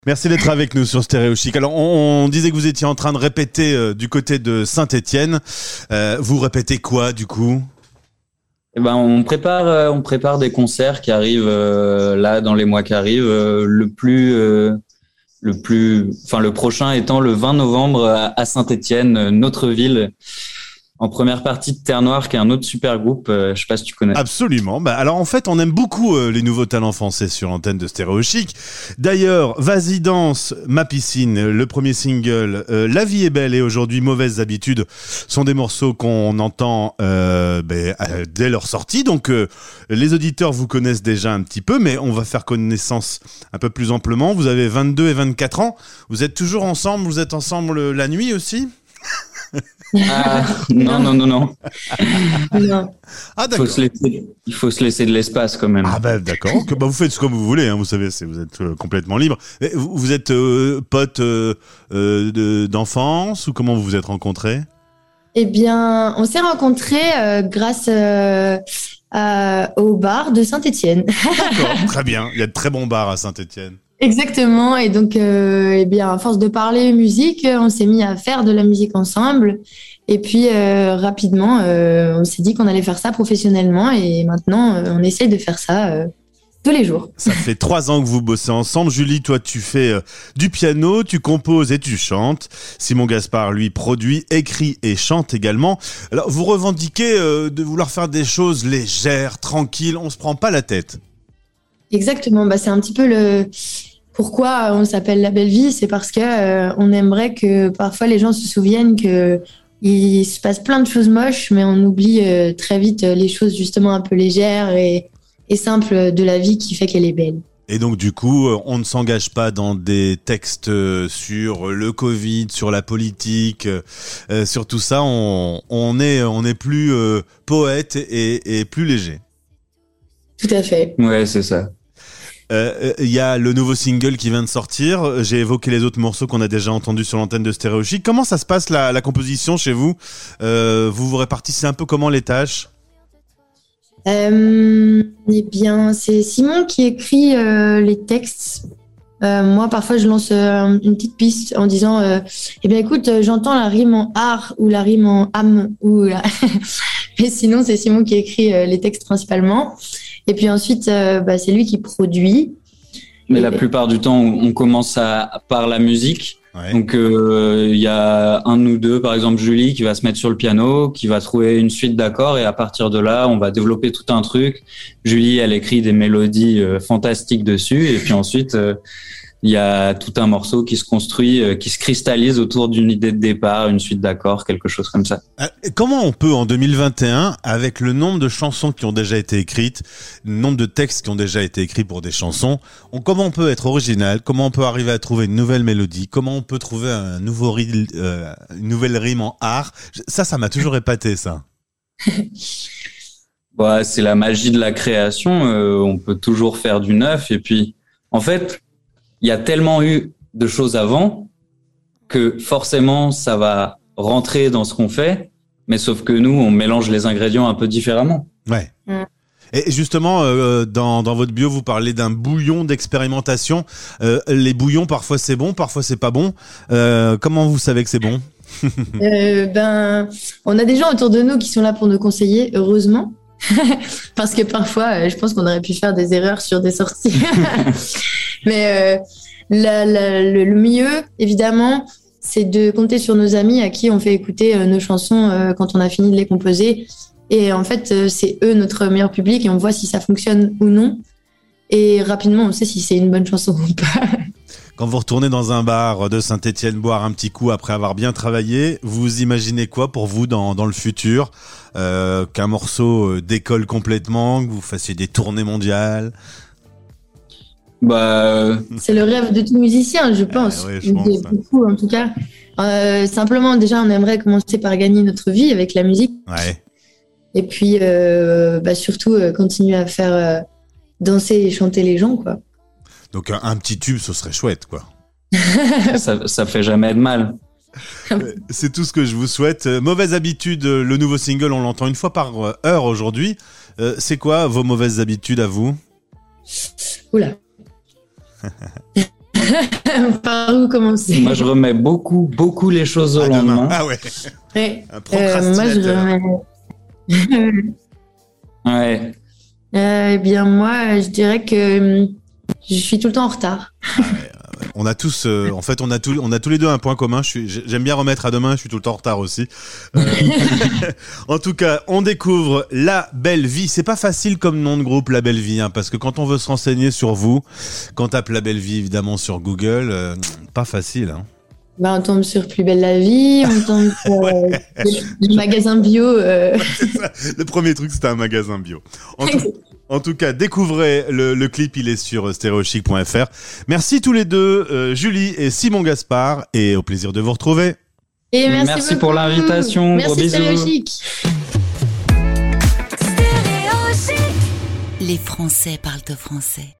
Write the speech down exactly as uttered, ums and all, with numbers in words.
Merci d'être avec nous sur Stéréo Chic. Alors, on, on disait que vous étiez en train de répéter euh, du côté de Saint-Étienne. Euh, vous répétez quoi, du coup ? Eh ben, on prépare, euh, on prépare des concerts qui arrivent euh, là dans les mois qui arrivent. Euh, le plus, euh, le plus, enfin le prochain étant le vingt novembre à, à Saint-Étienne, notre ville. En première partie de Terre Noire, qui est un autre super groupe, euh, je sais pas si tu connais. Absolument. Bah, alors en fait, on aime beaucoup euh, les nouveaux talents français sur l'antenne de Stéréo Chic. D'ailleurs, Vas-y danse, Ma piscine, le premier single, euh, La vie est belle et aujourd'hui Mauvaises habitudes sont des morceaux qu'on entend euh, bah, euh, dès leur sortie. Donc euh, les auditeurs vous connaissent déjà un petit peu, mais on va faire connaissance un peu plus amplement. Vous avez vingt-deux et vingt-quatre ans. Vous êtes toujours ensemble. Vous êtes ensemble la nuit aussi ? Ah, non, non, non, non. Non. Ah, d'accord. Faut se laisser, il faut se laisser de l'espace quand même. Ah ben d'accord, que, bah, vous faites comme vous voulez, hein, vous savez, c'est, vous êtes euh, complètement libre. Mais vous, vous êtes euh, pote euh, euh, de, d'enfance ou comment vous vous êtes rencontrés ? Eh bien, on s'est rencontrés euh, grâce euh, à- au bar de Saint-Étienne. D'accord, très bien, il y a de très bons bars à Saint-Étienne. Exactement. Et donc, euh, eh bien, à force de parler musique, on s'est mis à faire de la musique ensemble. Et puis, euh, rapidement, euh, on s'est dit qu'on allait faire ça professionnellement. Et maintenant, euh, on essaye de faire ça euh, tous les jours. Ça fait trois ans que vous bossez ensemble. Julie, toi, tu fais euh, du piano, tu composes et tu chantes. Simon Gaspard, lui, produit, écrit et chante également. Alors, vous revendiquez euh, de vouloir faire des choses légères, tranquilles, on se prend pas la tête. Exactement. Bah, c'est un petit peu le... Pourquoi on s'appelle La Belle Vie, c'est parce que euh, on aimerait que parfois les gens se souviennent que il se passe plein de choses moches, mais on oublie euh, très vite les choses justement un peu légères et, et simples de la vie qui fait qu'elle est belle. Et donc du coup, on ne s'engage pas dans des textes sur le Covid, sur la politique, euh, sur tout ça. On, on est, on est plus euh, poète et, et plus léger. Tout à fait. Ouais, c'est ça. Il euh, y a le nouveau single qui vient de sortir. J'ai évoqué les autres morceaux qu'on a déjà entendus sur l'antenne de Stéréo Chic. Comment ça se passe la, la composition chez vous ? euh, Vous vous répartissez un peu comment les tâches ? Euh, eh bien, c'est Simon qui écrit euh, les textes. Euh, moi, parfois, je lance euh, une petite piste en disant euh, eh bien, écoute, euh, j'entends la rime en art ou la rime en âme. Ou la... Mais sinon, c'est Simon qui écrit euh, les textes principalement. Et puis ensuite, euh, bah, c'est lui qui produit. Mais Et... la plupart du temps, on commence à, par la musique. Ouais. Donc, il euh, y a un ou deux, par exemple Julie, qui va se mettre sur le piano, qui va trouver une suite d'accords, et à partir de là, on va développer tout un truc. Julie, elle écrit des mélodies euh, fantastiques dessus, et puis ensuite, il euh, y a tout un morceau qui se construit, euh, qui se cristallise autour d'une idée de départ, une suite d'accords, quelque chose comme ça. Euh, comment on peut, en deux mille vingt et un, avec le nombre de chansons qui ont déjà été écrites, le nombre de textes qui ont déjà été écrits pour des chansons, on, comment on peut être original, comment on peut arriver à trouver une nouvelle mélodie, comment on peut trouver un nouveau ri- euh, une nouvelle rime en art. Ça, ça m'a toujours épaté, ça. Bah, c'est la magie de la création. Euh, on peut toujours faire du neuf. Et puis, en fait, il y a tellement eu de choses avant que forcément, ça va rentrer dans ce qu'on fait. Mais sauf que nous, on mélange les ingrédients un peu différemment. Ouais. Mm. Et justement, euh, dans, dans votre bio, vous parlez d'un bouillon d'expérimentation. Euh, les bouillons, parfois c'est bon, parfois c'est pas bon. Euh, comment vous savez que c'est bon ? euh, ben, on a des gens autour de nous qui sont là pour nous conseiller, heureusement. Parce que parfois, euh, je pense qu'on aurait pu faire des erreurs sur des sorties. Mais euh, la, la, le, le mieux, évidemment, c'est de compter sur nos amis à qui on fait écouter euh, nos chansons euh, quand on a fini de les composer. Et en fait, euh, c'est eux notre meilleur public et on voit si ça fonctionne ou non. Et rapidement, on sait si c'est une bonne chanson ou pas. Quand vous retournez dans un bar de Saint-Étienne boire un petit coup après avoir bien travaillé, vous imaginez quoi pour vous dans, dans le futur ? euh, Qu'un morceau décolle complètement, que vous fassiez des tournées mondiales ? Bah, C'est le rêve de tout musicien, je pense. ouais, je pense, de beaucoup, en tout cas. Euh, simplement, déjà, on aimerait commencer par gagner notre vie avec la musique. Ouais. Et puis, euh, bah, surtout, euh, continuer à faire euh, danser et chanter les gens, quoi. Donc un, un petit tube, ce serait chouette, quoi. ça, ça fait jamais de mal. C'est tout ce que je vous souhaite. Mauvaise habitude, le nouveau single, on l'entend une fois par heure aujourd'hui. Euh, c'est quoi vos mauvaises habitudes à vous ? Oula. Par où commencer? Moi, je remets beaucoup, beaucoup les choses au À lendemain. demain. Ah ouais. Ouais. Un Euh, moi, procrastinateur. je remets. Ouais. Euh, eh bien, moi, je dirais que hum, je suis tout le temps en retard. On a tous, euh, en fait, on a tous, on a tous les deux un point commun. Je suis, j'aime bien remettre à demain. Je suis tout le temps en retard aussi. Euh, en tout cas, on découvre La Belle Vie. C'est pas facile comme nom de groupe, La Belle Vie, hein, parce que quand on veut se renseigner sur vous, quand on tape La Belle Vie évidemment sur Google, euh, pas facile. Hein. Bah, on tombe sur Plus belle la vie, on tombe sur euh, le, le magasin bio. Euh... C'est ça. Le premier truc, c'était un magasin bio. En tout, en tout cas, découvrez le, le clip, il est sur stéréochic point f r. Merci tous les deux, euh, Julie et Simon Gaspard, et au plaisir de vous retrouver. Et merci, Merci beaucoup. pour l'invitation. Merci Gros bisous. Stéréochic. Les Français parlent au français.